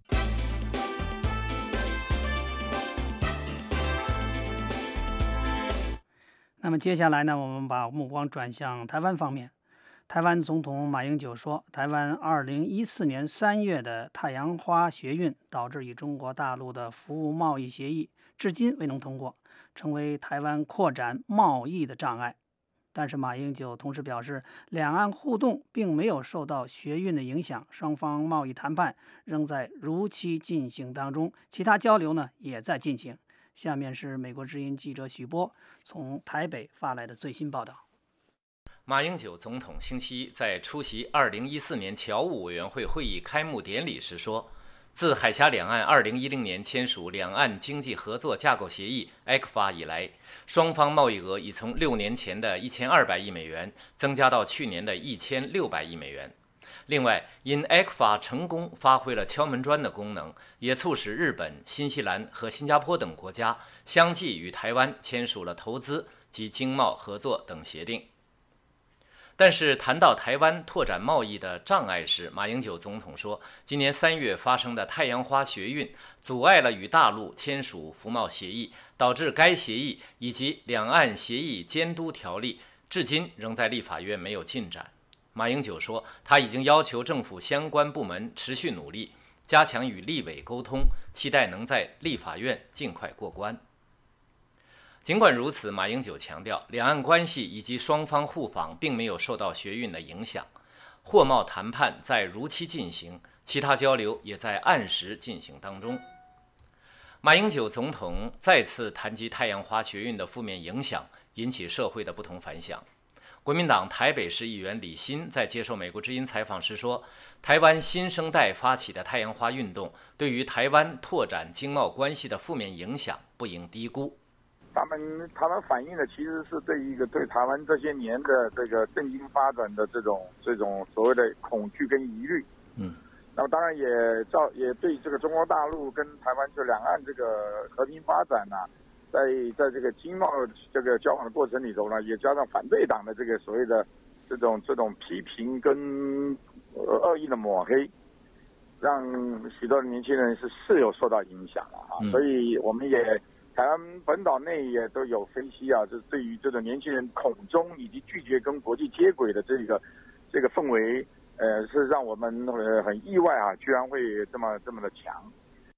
那么接下来呢，我们把目光转向台湾方面。台湾总统马英九说，台湾2014年3月的太阳花学运导致与中国大陆的服务贸易协议至今未能通过，成为台湾扩展贸易的障碍。但是马英九同时表示，两岸互动并没有受到学运的影响，双方贸易谈判仍在如期进行当中，其他交流呢也在进行。下面是美国之音记者许波从台北发来的最新报道。 马英九总统星期一在出席2014年侨务委员会会议开幕典礼时说，自海峡两岸2010年签署两岸经济合作架构协议 ECFA 以来，双方贸易额已从6年前的1200亿美元增加到去年的1600亿美元。另外，因 ECFA 成功发挥了敲门砖的功能，也促使日本、新西兰和新加坡等国家相继与台湾签署了投资及经贸合作等协定。但是谈到台湾拓展贸易的障碍时，马英九总统说，今年3月发生的太阳花学运阻碍了与大陆签署服贸协议，导致该协议以及两岸协议监督条例至今仍在立法院没有进展。马英九说，他已经要求政府相关部门持续努力，加强与立委沟通，期待能在立法院尽快过关。尽管如此，马英九强调，两岸关系以及双方互访并没有受到学运的影响，货贸谈判在如期进行，其他交流也在按时进行当中。马英九总统再次谈及太阳花学运的负面影响，引起社会的不同反响。国民党台北市议员李欣在接受美国之音采访时说，台湾新生代发起的太阳花运动对于台湾拓展经贸关系的负面影响不应低估。 他们反映的其实是对台湾这些年的这个政经发展的这种所谓的恐惧跟疑虑。那么当然也对这个中国大陆跟台湾这两岸这个和平发展呢，在这个经贸这个交往的过程里头呢，也加上反对党的这个所谓的这种批评跟恶意的抹黑，让许多的年轻人是有受到影响了啊。所以我们也台湾本岛内也都有分析啊，就是对于这种年轻人恐中以及拒绝跟国际接轨的这个氛围，是让我们很意外啊，居然会这么的强。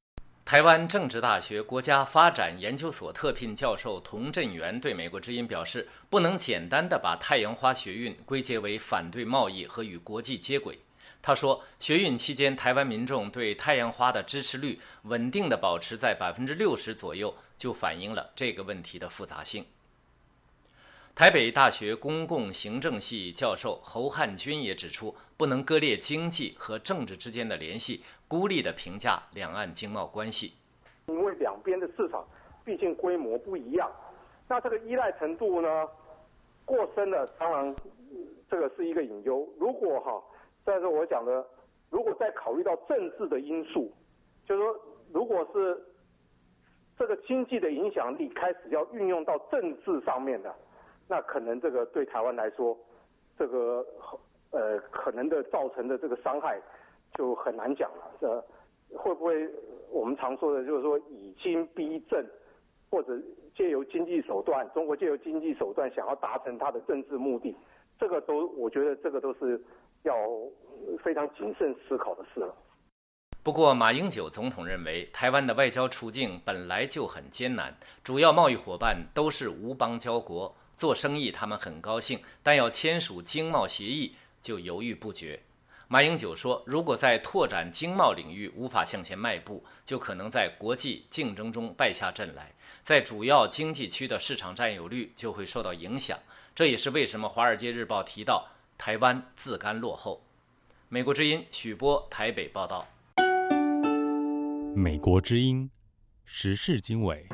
台湾政治大学国家发展研究所特聘教授童振源对美国之音表示，不能简单地把太阳花学运归结为反对贸易和与国际接轨。他说，学运期间台湾民众对太阳花的支持率稳定地保持在60%左右，就反映了这个问题的复杂性。台北大学公共行政系教授侯汉军也指出，不能割裂经济和政治之间的联系，孤立地评价两岸经贸关系。 因为两边的市场毕竟规模不一样，那这个依赖程度呢过深了，当然这个是一个隐忧。如果再说我讲的，如果再考虑到政治的因素，就是说，如果是这个经济的影响力开始要运用到政治上面的，那可能这个对台湾来说，这个可能的造成的这个伤害就很难讲了。会不会我们常说的就是说以经逼政，或者借由经济手段，中国借由经济手段想要达成它的政治目的，这个都我觉得这个都是要非常谨慎思考的事了。 不过，马英九总统认为，台湾的外交处境本来就很艰难，主要贸易伙伴都是无邦交国，做生意他们很高兴，但要签署经贸协议就犹豫不决。马英九说，如果在拓展经贸领域无法向前迈步，就可能在国际竞争中败下阵来，在主要经济区的市场占有率就会受到影响。这也是为什么《华尔街日报》提到台湾自甘落后。美国之音许波台北报道。 美国之音时事经纬。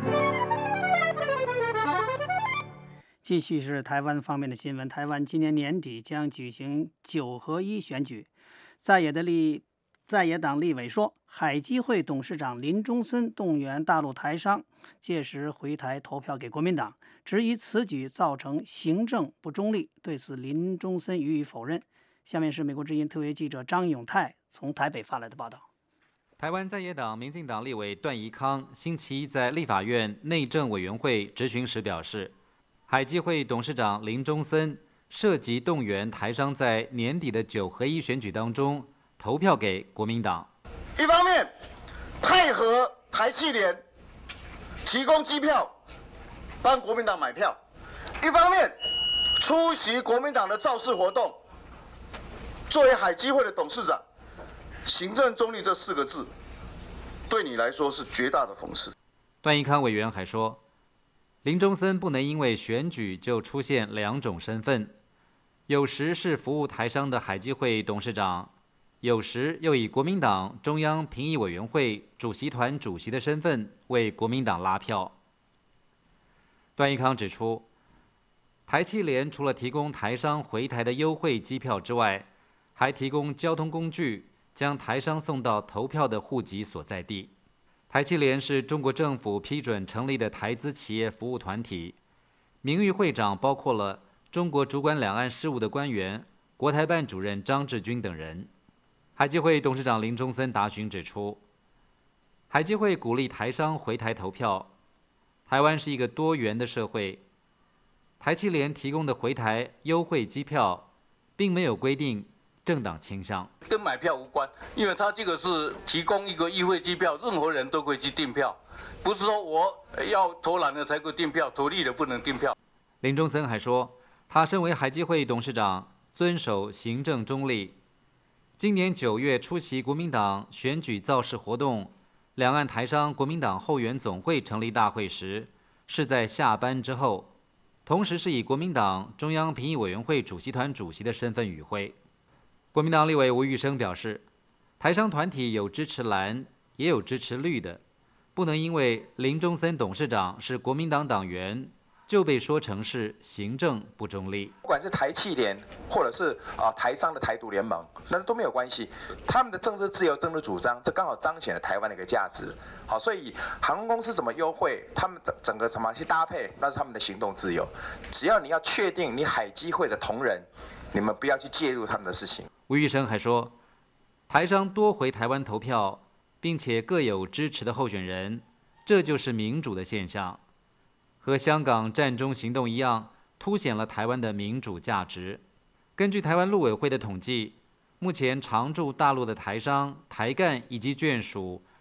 继续是台湾方面的新闻。台湾今年年底将举行9合1选举。在野党立委说，海基会董事长林中森动员大陆台商届时回台投票给国民党，质疑此举造成行政不中立。对此，林中森予以否认。下面是美国之音特约记者张永泰从台北发来的报道。 台湾在野党民进党立委段宜康星期一在立法院内政委员会质询时表示，海基会董事长林中森涉及动员台商在年底的9合1选举当中投票给国民党。 一方面，配合台企联提供机票帮国民党买票；一方面，出席国民党的造势活动。作为海基会的董事长，行政中立这4个字，对你来说是绝大的讽刺。 段宜康委员还说，林中森不能因为选举就出现2种身份，有时是服务台商的海基会董事长，有时又以国民党中央评议委员会主席团主席的身份为国民党拉票。段宜康指出，台企联除了提供台商回台的优惠机票之外，还提供交通工具，将台商送到投票的户籍所在地。台企联是中国政府批准成立的台资企业服务团体，名誉会长包括了中国主管两岸事务的官员、国台办主任张志军等人。海基会董事长林中森答询指出，海基会鼓励台商回台投票。台湾是一个多元的社会，台企联提供的回台优惠机票，并没有规定政党倾向， 跟买票无关，因为他这个是提供一个优惠机票，任何人都可以去订票，不是说我要投蓝的才可以订票，投绿的不能订票。 林中森还说，他身为海基会董事长，遵守行政中立。今年9月出席国民党选举造势活动，两岸台商国民党后援总会成立大会时，是在下班之后，同时是以国民党中央评议委员会主席团主席的身份与会。国民党立委吴玉生表示，台商团体有支持蓝，也有支持绿的，不能因为林中森董事长是国民党党员，就被说成是行政不中立。 不管是台企联，或者是台商的台独联盟，那都没有关系。他们的政治自由、政治主张，这刚好彰显了台湾的一个价值。好，所以航空公司怎么优惠，他们的整个怎么去搭配，那是他们的行动自由。只要你要确定你海基会的同仁，你们不要去介入他们的事情。 吴玉生还说，台商多回台湾投票，并且各有支持的候选人，这就是民主的现象，和香港战中行动一样，凸显了台湾的民主价值。根据台湾陆委会的统计，目前常驻大陆的台商、台干以及眷属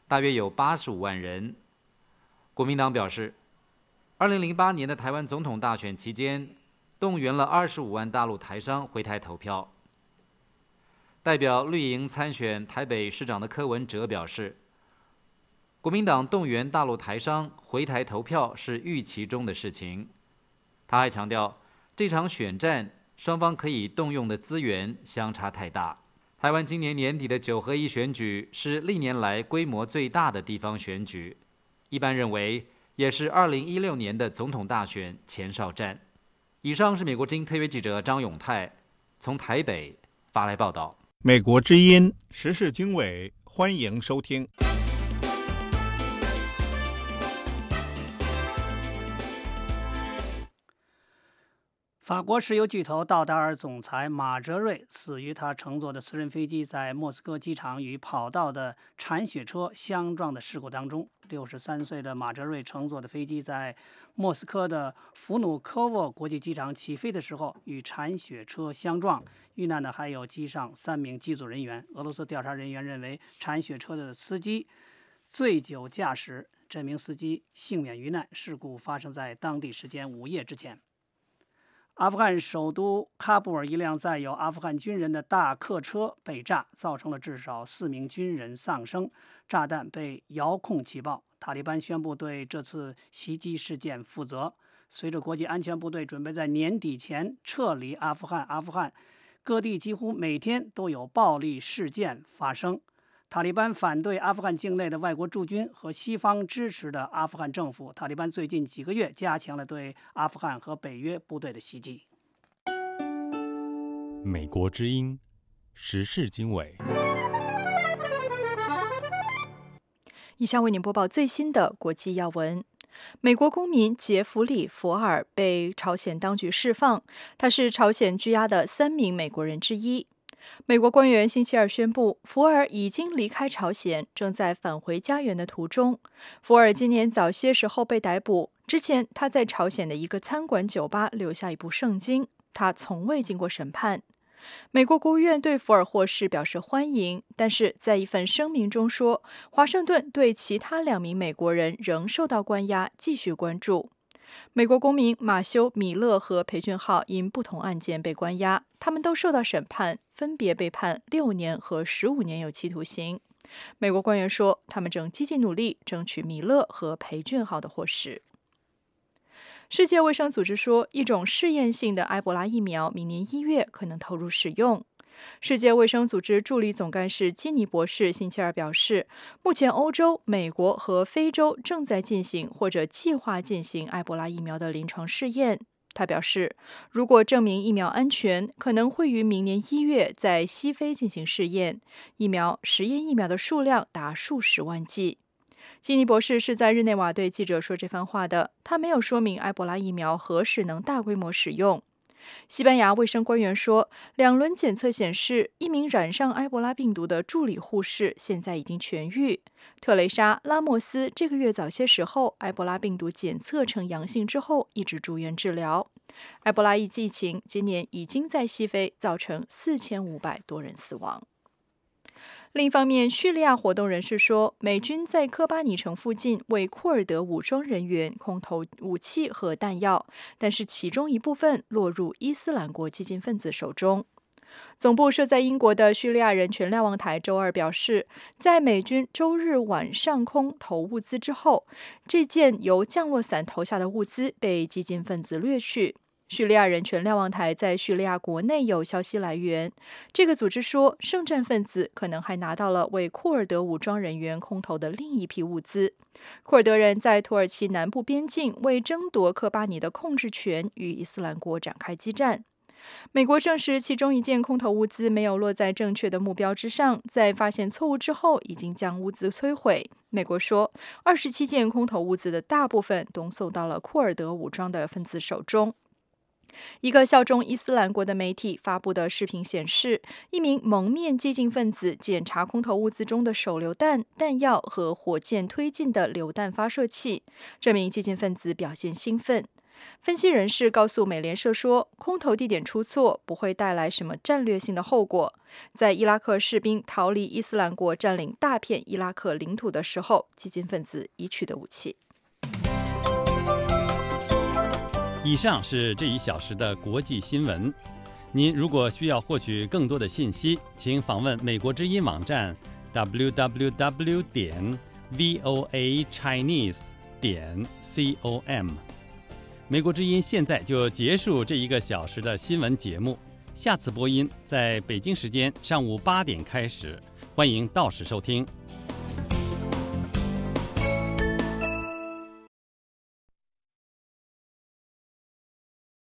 大约有85万人。国民党表示，2008年的台湾总统大选期间，动员了25万大陆台商回台投票。代表绿营参选台北市长的柯文哲表示，国民党动员大陆台商回台投票是预期中的事情。他还强调，这场选战双方可以动用的资源相差太大。台湾今年年底的9合1选举是历年来规模最大的地方选举，一般认为也是2016年的总统大选前哨战。以上是美国之音特约记者张永泰从台北发来报道。 美国之音时事经纬，欢迎收听。 法国石油巨头道达尔总裁马哲瑞死于他乘坐的私人飞机在莫斯科机场与跑道的铲雪车相撞的事故当中。63岁的马哲瑞乘坐的飞机在莫斯科的弗努科沃国际机场起飞的时候与铲雪车相撞，遇难的还有机上3名机组人员。俄罗斯调查人员认为，铲雪车的司机醉酒驾驶，这名司机幸免于难。事故发生在当地时间午夜之前。阿富汗首都喀布尔一辆载有阿富汗军人的大客车被炸，造成了至少4名军人丧生。炸弹被遥控起爆。塔利班宣布对这次袭击事件负责。随着国际安全部队准备在年底前撤离阿富汗各地几乎每天都有暴力事件发生。塔利班反对阿富汗境内的外国驻军和西方支持的阿富汗政府。塔利班最近几个月加强了对阿富汗和北约部队的袭击。 美国之音时事经纬。 以下为您播报最新的国际要闻。美国公民杰弗里·佛尔被朝鲜当局释放，他是朝鲜拘押的3名美国人之一。美国官员星期二宣布，福尔已经离开朝鲜，正在返回家园的途中。福尔今年早些时候被逮捕，之前他在朝鲜的一个餐馆酒吧留下一部圣经，他从未经过审判。美国国务院对福尔获释表示欢迎，但是在一份声明中说，华盛顿对其他2名美国人仍受到关押继续关注。美国公民马修·米勒和裴俊浩因不同案件被关押，他们都受到审判，分别被判6年和15年有期徒刑。美国官员说，他们正积极努力争取米勒和裴俊浩的获释。世界卫生组织说，一种试验性的埃博拉疫苗明年1月可能投入使用。世界卫生组织助理总干事基尼博士星期二表示，目前欧洲、美国和非洲正在进行或者计划进行埃博拉疫苗的临床试验。他表示，如果证明疫苗安全，可能会于明年1月在西非进行试验。实验疫苗的数量达数十万剂。基尼博士是在日内瓦对记者说这番话的，他没有说明埃博拉疫苗何时能大规模使用。西班牙卫生官员说，2轮检测显示，一名染上埃博拉病毒的助理护士现在已经痊愈。特蕾莎·拉莫斯这个月早些时候，埃博拉病毒检测呈阳性之后，一直住院治疗。埃博拉疫情今年已经在西非造成4500多人死亡。另一方面，叙利亚活动人士说，美军在科巴尼城附近为库尔德武装人员空投武器和弹药，但是其中一部分落入伊斯兰国激进分子手中。总部设在英国的叙利亚人权瞭望台周二表示，在美军周日晚上空投物资之后，这件由降落伞投下的物资被激进分子掠去。叙利亚人权瞭望台在叙利亚国内有消息来源，这个组织说，圣战分子可能还拿到了为库尔德武装人员空投的另一批物资。库尔德人在土耳其南部边境为争夺科巴尼的控制权，与伊斯兰国展开激战。美国证实其中一件空投物资没有落在正确的目标之上，在发现错误之后已经将物资摧毁。美国说，27件空投物资的大部分都送到了库尔德武装的分子手中。一个效忠伊斯兰国的媒体发布的视频显示，一名蒙面激进分子检查空投物资中的手榴弹、弹药和火箭推进的榴弹发射器。这名激进分子表现兴奋。 分析人士告诉美联社说，空投地点出错不会带来什么战略性的后果。在伊拉克士兵逃离伊斯兰国占领大片伊拉克领土的时候，激进分子已取得武器。 以上是这1小时的国际新闻。您如果需要获取更多的信息，请访问美国之音网站 www.voachinese.com。美国之音现在就结束这1个小时的新闻节目，下次播音在北京时间上午8点开始，欢迎到时收听。